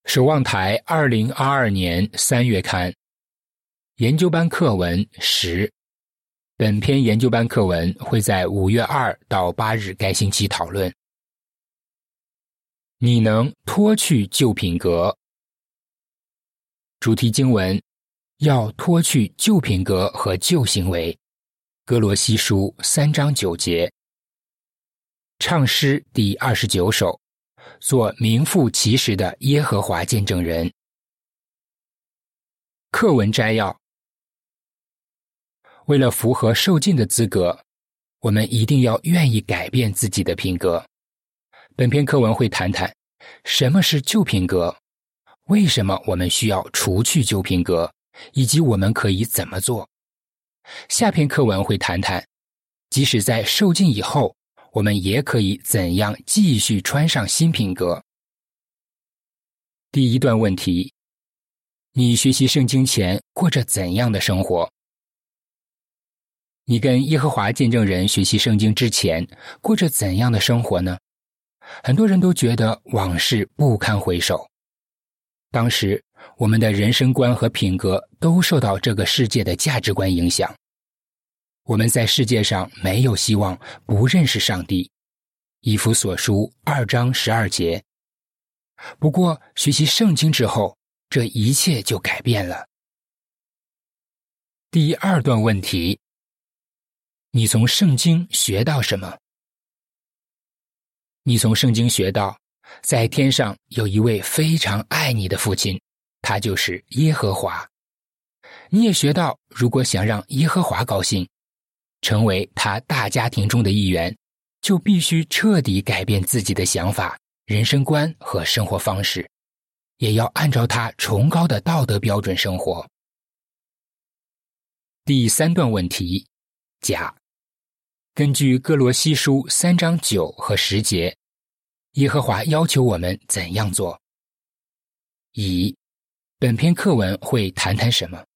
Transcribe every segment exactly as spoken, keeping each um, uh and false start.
守望台二零二二年三月刊研究班课文十，本篇研究班课文会在五月二到八日该星期讨论。你能脱去旧品格。主题经文：要脱去旧品格和旧行为。哥罗西书三章九节。唱诗第二十九首，做名副其实的耶和华见证人。课文摘要：为了符合受浸的资格，我们一定要愿意改变自己的品格。本篇课文会谈谈什么是旧品格，为什么我们需要除去旧品格，以及我们可以怎么做。下篇课文会谈谈即使在受浸以后，我们也可以怎样继续穿上新品格。第一段问题：你学习圣经前过着怎样的生活？你跟耶和华见证人学习圣经之前过着怎样的生活呢？很多人都觉得往事不堪回首。当时我们的人生观和品格都受到这个世界的价值观影响。我们在世界上没有希望，不认识上帝。以弗所书二章十二节。不过学习圣经之后，这一切就改变了。第二段问题：你从圣经学到什么？你从圣经学到，在天上有一位非常爱你的父亲，他就是耶和华。你也学到，如果想让耶和华高兴，成为他大家庭中的一员，就必须彻底改变自己的想法、人生观和生活方式，也要按照他崇高的道德标准生活。第三段问题：甲，根据哥罗西书三章九和十节，耶和华要求我们怎样做？乙，本篇课文会谈谈什么？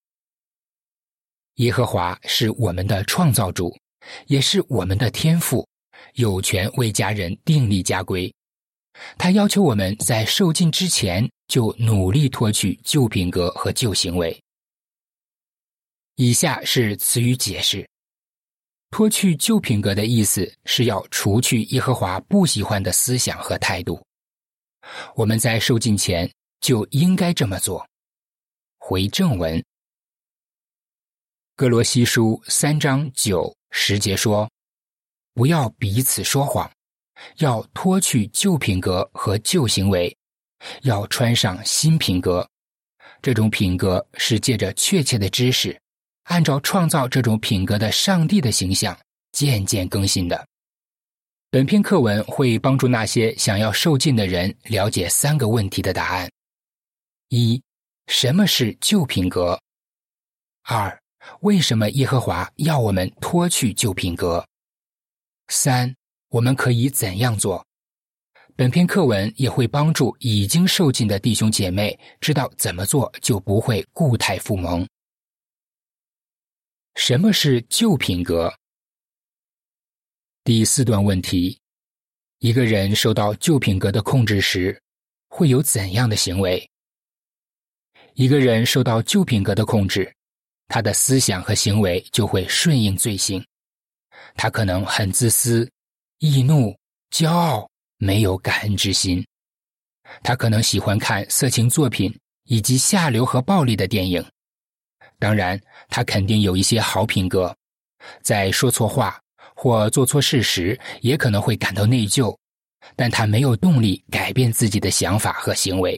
耶和华是我们的创造主，也是我们的天父，有权为家人订立家规。他要求我们在受浸之前就努力脱去旧品格和旧行为。以下是词语解释。脱去旧品格的意思是要除去耶和华不喜欢的思想和态度。我们在受浸前就应该这么做。回正文。哥罗西书三章九十节说：不要彼此说谎，要脱去旧品格和旧行为，要穿上新品格。这种品格是借着确切的知识，按照创造这种品格的上帝的形象渐渐更新的。本篇课文会帮助那些想要受浸的人了解三个问题的答案：一、什么是旧品格？二、为什么耶和华要我们脱去旧品格？三、我们可以怎样做？本篇课文也会帮助已经受浸的弟兄姐妹知道怎么做，就不会故态复萌。什么是旧品格？第四段问题：一个人受到旧品格的控制时，会有怎样的行为？一个人受到旧品格的控制，他的思想和行为就会顺应罪性。他可能很自私、易怒、骄傲，没有感恩之心。他可能喜欢看色情作品以及下流和暴力的电影。当然，他肯定有一些好品格，在说错话或做错事时也可能会感到内疚，但他没有动力改变自己的想法和行为。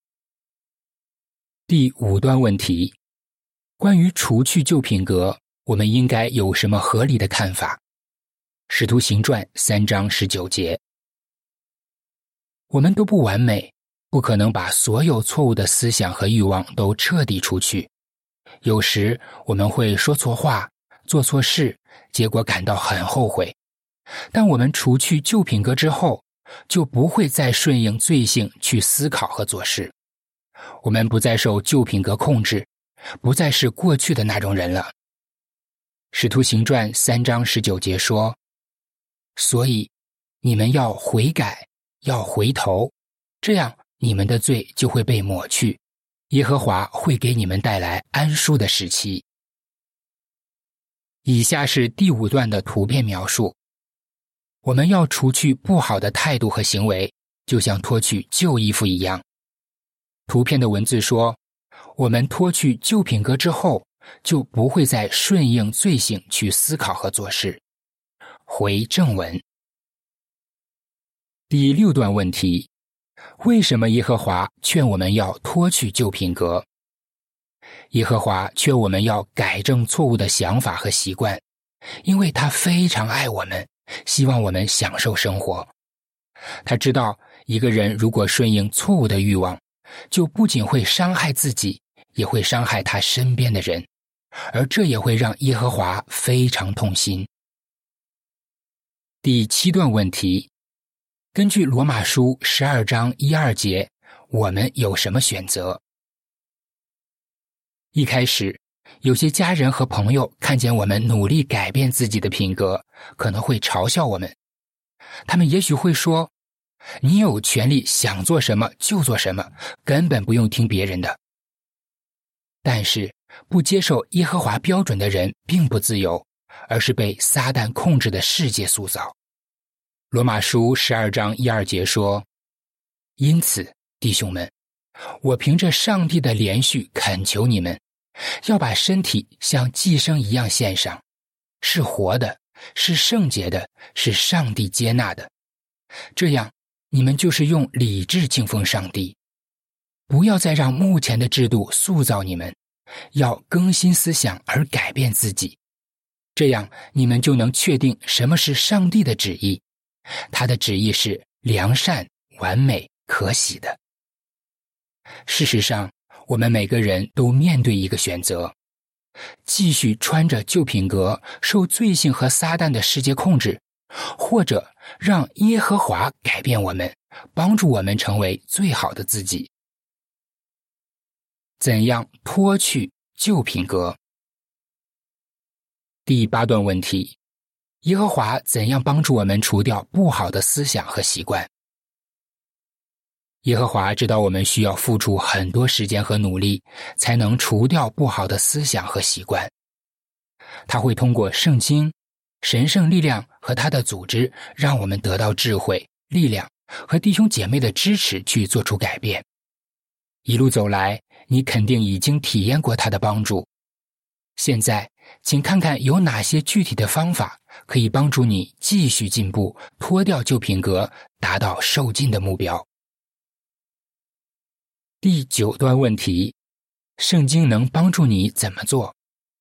第五段问题：关于除去旧品格，我们应该有什么合理的看法？使徒行传三章十九节。我们都不完美，不可能把所有错误的思想和欲望都彻底除去。有时我们会说错话，做错事，结果感到很后悔。但我们除去旧品格之后，就不会再顺应罪性去思考和做事。我们不再受旧品格控制，不再是过去的那种人了。使徒行传三章十九节说：所以你们要悔改，要回头，这样你们的罪就会被抹去，耶和华会给你们带来安舒的时期。以下是第五段的图片描述。我们要除去不好的态度和行为，就像脱去旧衣服一样。图片的文字说，我们脱去旧品格之后，就不会再顺应罪性去思考和做事。回正文。第六段问题，为什么耶和华劝我们要脱去旧品格？耶和华劝我们要改正错误的想法和习惯，因为他非常爱我们，希望我们享受生活。他知道一个人如果顺应错误的欲望，就不仅会伤害自己，也会伤害他身边的人，而这也会让耶和华非常痛心。第七段问题，根据罗马书十二章一二节，我们有什么选择？一开始，有些家人和朋友看见我们努力改变自己的品格，可能会嘲笑我们。他们也许会说，你有权利想做什么就做什么，根本不用听别人的。但是，不接受耶和华标准的人并不自由，而是被撒旦控制的世界塑造。罗马书十二章一二节说，因此，弟兄们，我凭着上帝的连续恳求你们，要把身体像祭牲一样献上，是活的，是圣洁的，是上帝接纳的。这样，你们就是用理智敬奉上帝。不要再让目前的制度塑造你们，要更新思想而改变自己。这样，你们就能确定什么是上帝的旨意。他的旨意是良善、完美、可喜的。事实上，我们每个人都面对一个选择：继续穿着旧品格，受罪性和撒旦的世界控制，或者让耶和华改变我们，帮助我们成为最好的自己。怎样脱去旧品格？第八段问题，耶和华怎样帮助我们除掉不好的思想和习惯？耶和华知道我们需要付出很多时间和努力，才能除掉不好的思想和习惯。他会通过圣经、神圣力量和他的组织，让我们得到智慧、力量和弟兄姐妹的支持去做出改变。一路走来，你肯定已经体验过他的帮助。现在，请看看有哪些具体的方法可以帮助你继续进步，脱掉旧品格，达到受尽的目标。第九段问题，圣经能帮助你怎么做？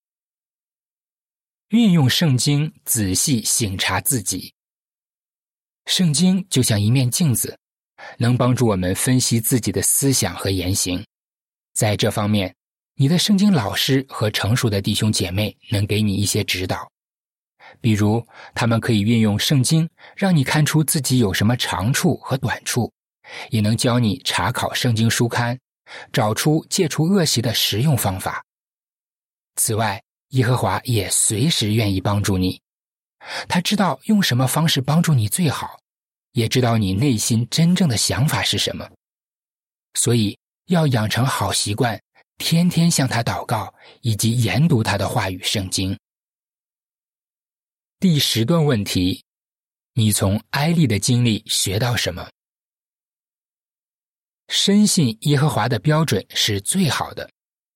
运用圣经仔细省察自己。圣经就像一面镜子，能帮助我们分析自己的思想和言行。在这方面，你的圣经老师和成熟的弟兄姐妹能给你一些指导。比如，他们可以运用圣经，让你看出自己有什么长处和短处，也能教你查考圣经书刊，找出戒除恶习的实用方法。此外，耶和华也随时愿意帮助你。他知道用什么方式帮助你最好，也知道你内心真正的想法是什么。所以，要养成好习惯，天天向他祷告，以及研读他的话语圣经。第十段问题，你从埃利的经历学到什么？深信耶和华的标准是最好的。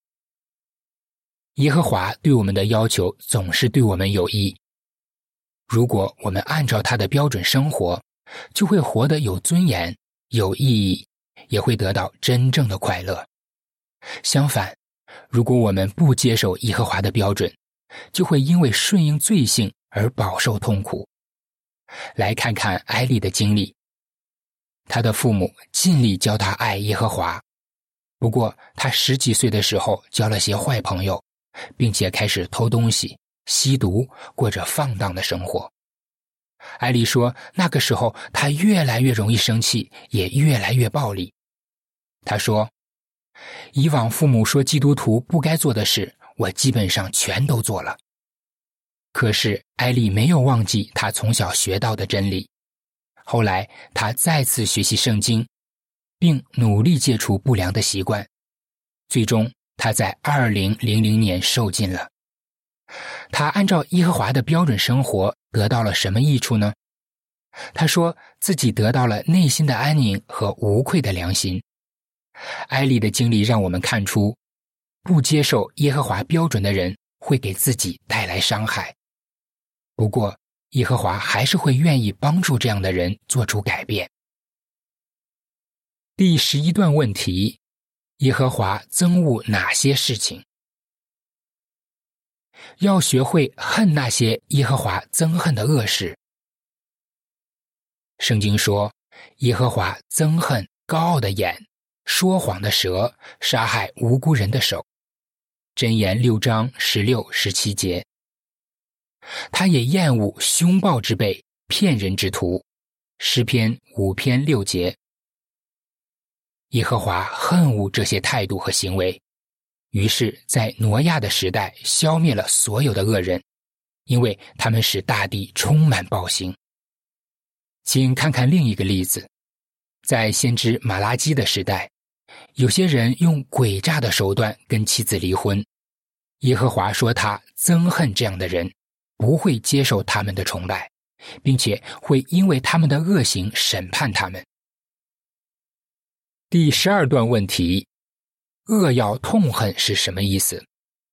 耶和华对我们的要求总是对我们有益。如果我们按照他的标准生活，就会活得有尊严、有意义，也会得到真正的快乐。相反，如果我们不接受耶和华的标准，就会因为顺应罪性而饱受痛苦。来看看埃利的经历。他的父母尽力教他爱耶和华，不过他十几岁的时候交了些坏朋友，并且开始偷东西、吸毒，过着放荡的生活。埃利说，那个时候他越来越容易生气，也越来越暴力。他说，以往父母说基督徒不该做的事，我基本上全都做了。可是埃利没有忘记他从小学到的真理。后来他再次学习圣经， 并努力戒除不良的习惯。最终他在二零零零年受尽了。他按照耶和华的标准生活，得到了什么益处呢？他说自己得到了内心的安宁和无愧的良心。埃利的经历让我们看出，不接受耶和华标准的人会给自己带来伤害。不过耶和华还是会愿意帮助这样的人做出改变。第十一段问题：耶和华憎恶哪些事情？要学会恨那些耶和华憎恨的恶事。圣经说，耶和华憎恨高傲的眼、说谎的舌、杀害无辜人的手。箴言六章十六、十七节。他也厌恶凶暴之辈、骗人之徒。诗篇五篇六节。耶和华恨恶这些态度和行为，于是在挪亚的时代消灭了所有的恶人，因为他们使大地充满暴行。请看看另一个例子，在先知马拉基的时代，有些人用诡诈的手段跟妻子离婚。耶和华说他憎恨这样的人，不会接受他们的崇拜，并且会因为他们的恶行审判他们。第十二段问题：恶要痛恨是什么意思？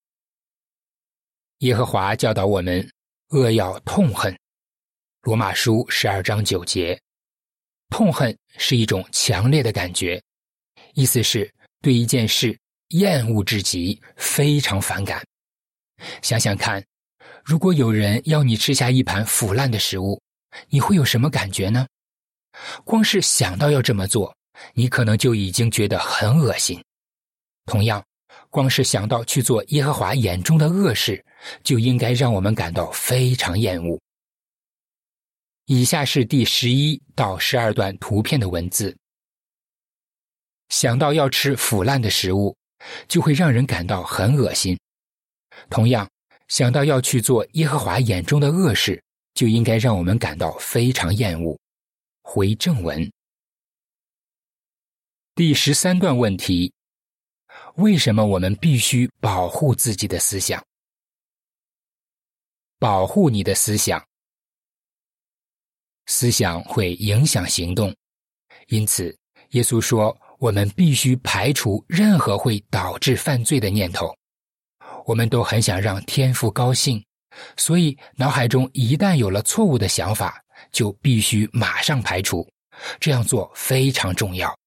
耶和华教导我们，恶要痛恨。罗马书十二章九节。痛恨是一种强烈的感觉，意思是对一件事厌恶至极，非常反感。想想看，如果有人要你吃下一盘腐烂的食物，你会有什么感觉呢？光是想到要这么做，你可能就已经觉得很恶心。同样，光是想到去做耶和华眼中的恶事，就应该让我们感到非常厌恶。以下是第十一到十二段图片的文字。想到要吃腐烂的食物，就会让人感到很恶心。同样，想到要去做耶和华眼中的恶事，就应该让我们感到非常厌恶。回正文。第十三段问题：为什么我们必须保护自己的思想？保护你的思想。思想会影响行动，因此耶稣说我们必须排除任何会导致犯罪的念头。我们都很想让天父高兴，所以脑海中一旦有了错误的想法，就必须马上排除，这样做非常重要。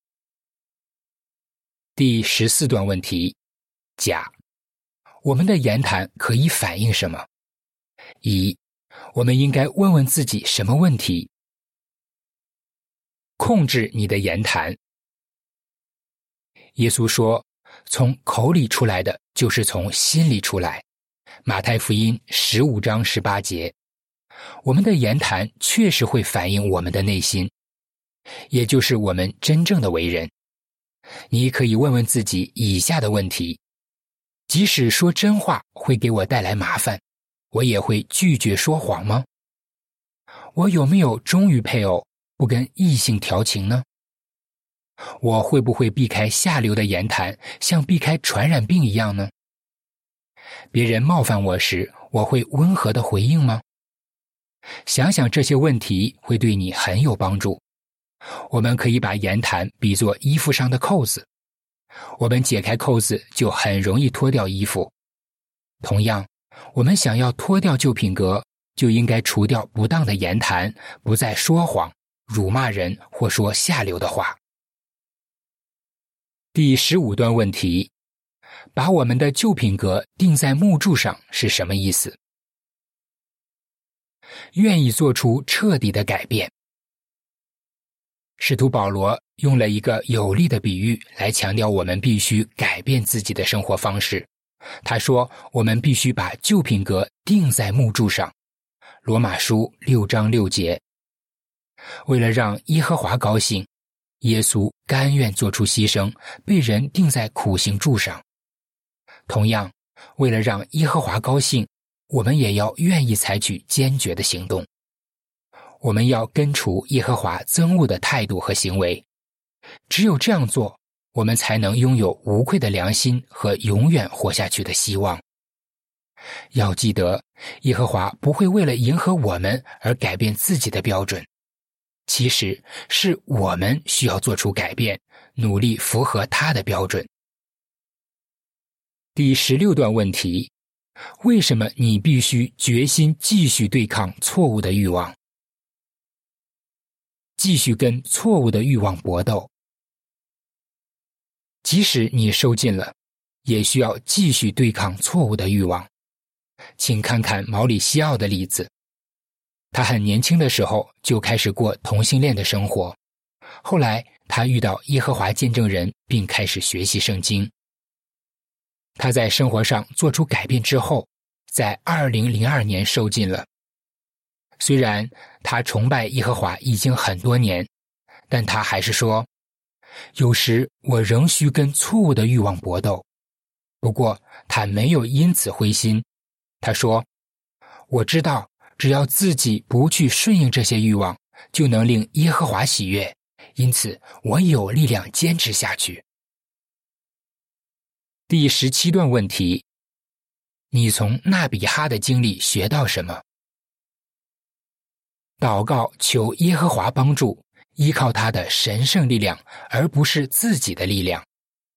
第十四段问题：甲，我们的言谈可以反映什么？乙，我们应该问问自己什么问题？控制你的言谈。耶稣说，从口里出来的就是从心里出来。马太福音十五章十八节。我们的言谈确实会反映我们的内心，也就是我们真正的为人。你可以问问自己以下的问题：即使说真话会给我带来麻烦，我也会拒绝说谎吗？我有没有忠于配偶，不跟异性调情呢？我会不会避开下流的言谈，像避开传染病一样呢？别人冒犯我时，我会温和地回应吗？想想这些问题会对你很有帮助。我们可以把言谈比作衣服上的扣子，我们解开扣子就很容易脱掉衣服。同样，我们想要脱掉旧品格，就应该除掉不当的言谈，不再说谎、辱骂人或说下流的话。第十五段问题：把我们的旧品格钉在木柱上是什么意思？愿意做出彻底的改变。使徒保罗用了一个有力的比喻来强调我们必须改变自己的生活方式。他说，我们必须把旧品格钉在木柱上。罗马书六章六节。为了让耶和华高兴，耶稣甘愿做出牺牲，被人钉在苦刑柱上。同样，为了让耶和华高兴，我们也要愿意采取坚决的行动。我们要根除耶和华憎恶的态度和行为， 只有这样做，我们才能拥有无愧的良心和永远活下去的希望。要记得，耶和华不会为了迎合我们而改变自己的标准，其实是我们需要做出改变，努力符合他的标准。第十六段问题：为什么你必须决心继续对抗错误的欲望？继续跟错误的欲望搏斗。即使你受尽了，也需要继续对抗错误的欲望。请看看毛里西奥的例子，他很年轻的时候就开始过同性恋的生活，后来他遇到耶和华见证人，并开始学习圣经。他在生活上做出改变之后，在二零零二年受尽了。虽然他崇拜耶和华已经很多年，但他还是说，有时我仍需跟错误的欲望搏斗。不过他没有因此灰心，他说，我知道只要自己不去顺应这些欲望，就能令耶和华喜悦，因此我有力量坚持下去。第十七段问题：你从纳比哈的经历学到什么？祷告求耶和华帮助，依靠他的神圣力量，而不是自己的力量。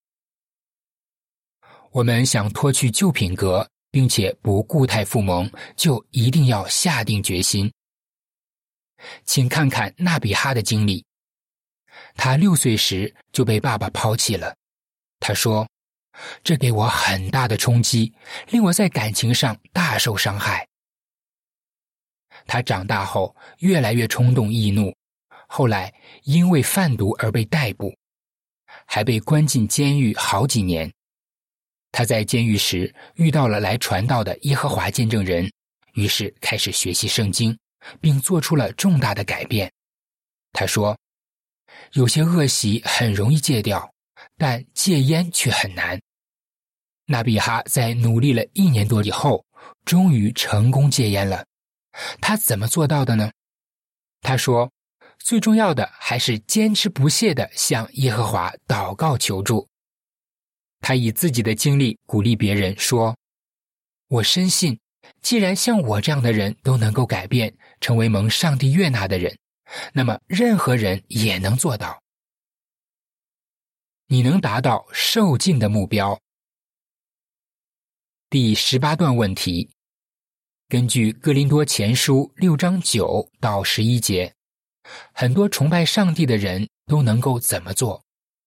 我们想脱去旧品格，并且不固态复萌，就一定要下定决心。请看看纳比哈的经历。他六岁时就被爸爸抛弃了。他说，这给我很大的冲击，令我在感情上大受伤害。他长大后越来越冲动易怒，后来因为贩毒而被逮捕，还被关进监狱好几年。他在监狱时遇到了来传道的耶和华见证人，于是开始学习圣经，并做出了重大的改变。他说，有些恶习很容易戒掉，但戒烟却很难。纳比哈在努力了一年多以后，终于成功戒烟了。他怎么做到的呢？他说，最重要的还是坚持不懈地向耶和华祷告求助。他以自己的经历鼓励别人说，我深信，既然像我这样的人都能够改变，成为蒙上帝悦纳的人，那么任何人也能做到。你能达到受尽的目标。第十八段问题：根据哥林多前书六章九到十一节，很多崇拜上帝的人都能够怎么做？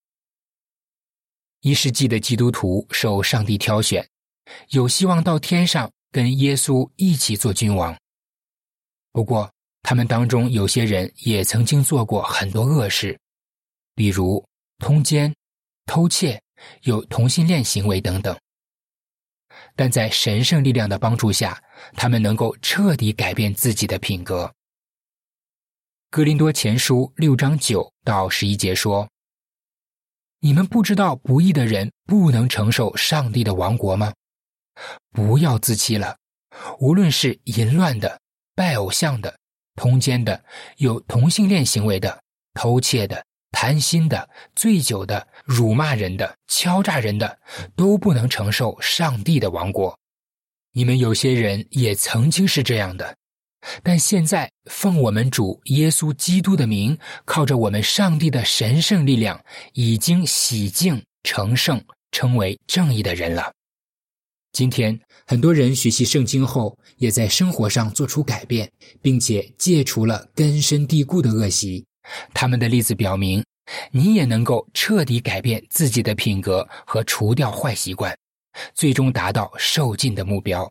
一世纪的基督徒受上帝挑选，有希望到天上跟耶稣一起做君王。不过，他们当中有些人也曾经做过很多恶事，比如通奸、偷窃、有同性恋行为等等。但在神圣力量的帮助下，他们能够彻底改变自己的品格。哥林多前书六章九到十一节说，你们不知道不义的人不能承受上帝的王国吗？不要自欺了，无论是淫乱的、拜偶像的、通奸的、有同性恋行为的、偷窃的、贪心的、醉酒的、辱骂人的、敲诈人的，都不能承受上帝的王国。你们有些人也曾经是这样的，但现在奉我们主耶稣基督的名，靠着我们上帝的神圣力量，已经洗净成圣，称为正义的人了。今天很多人学习圣经后，也在生活上做出改变，并且戒除了根深蒂固的恶习。他们的例子表明，你也能够彻底改变自己的品格和除掉坏习惯，最终达到受尽的目标。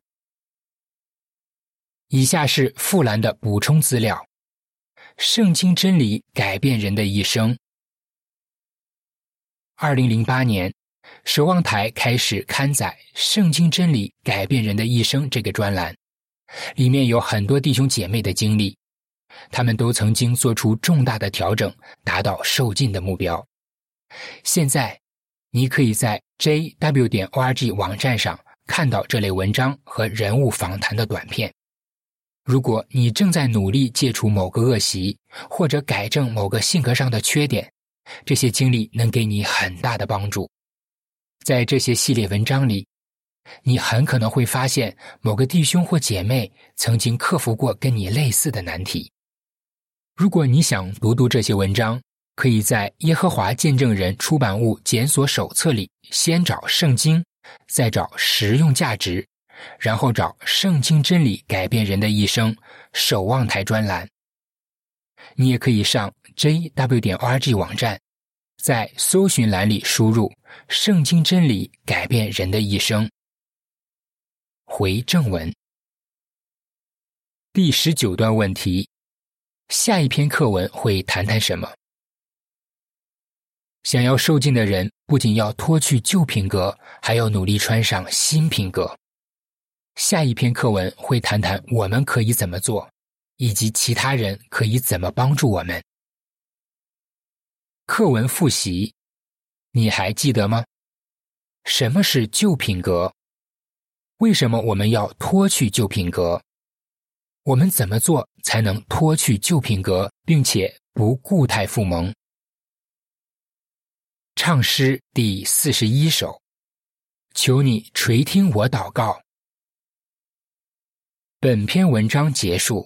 以下是富兰的补充资料：圣经真理改变人的一生。二零零八年，守望台开始刊载《圣经真理改变人的一生》这个专栏，里面有很多弟兄姐妹的经历，他们都曾经做出重大的调整，达到受尽的目标。现在，你可以在 j w 点 org 网站上看到这类文章和人物访谈的短片。如果你正在努力戒除某个恶习，或者改正某个性格上的缺点， 这些经历能给你很大的帮助。在这些系列文章里，你很可能会发现某个弟兄或姐妹曾经克服过跟你类似的难题。如果你想读读这些文章，可以在耶和华见证人出版物检索手册里先找圣经，再找实用价值，然后找圣经真理改变人的一生守望台专栏。你也可以上 J W 点 O R G 网站，在搜寻栏里输入圣经真理改变人的一生。回正文。第十九段问题，下一篇课文会谈谈什么？想要受尽的人不仅要脱去旧品格，还要努力穿上新品格。下一篇课文会谈谈我们可以怎么做，以及其他人可以怎么帮助我们。课文复习，你还记得吗？什么是旧品格？为什么我们要脱去旧品格？我们怎么做才能脱去旧品格，并且不固态复萌？唱诗第四十一首，求你垂听我祷告。本篇文章结束。